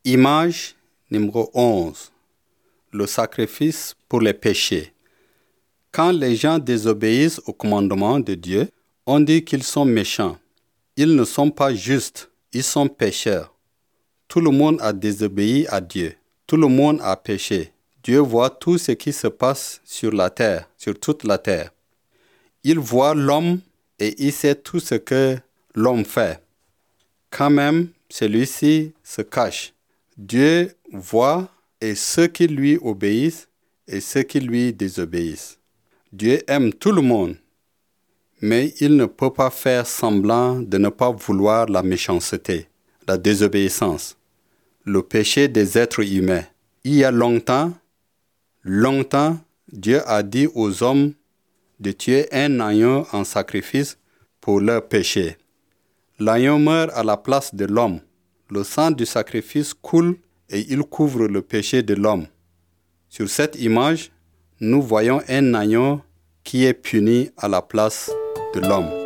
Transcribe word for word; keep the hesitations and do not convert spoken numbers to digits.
Image numéro onze. Le sacrifice pour les péchés. Quand les gens désobéissent au commandement de Dieu, on dit qu'ils sont méchants. Ils ne sont pas justes, ils sont pécheurs. Tout le monde a désobéi à Dieu. Tout le monde a péché. Dieu voit tout ce qui se passe sur la terre, sur toute la terre. Il voit l'homme et il sait tout ce que l'homme fait. Quand même, celui-ci se cache. Dieu voit et ceux qui lui obéissent et ceux qui lui désobéissent. Dieu aime tout le monde, mais il ne peut pas faire semblant de ne pas vouloir la méchanceté, la désobéissance, le péché des êtres humains. Il y a longtemps, longtemps, Dieu a dit aux hommes de tuer un agneau en sacrifice pour leur péché. L'agneau meurt à la place de l'homme. Le sang du sacrifice coule et il couvre le péché de l'homme. Sur cette image, nous voyons un agneau qui est puni à la place de l'homme.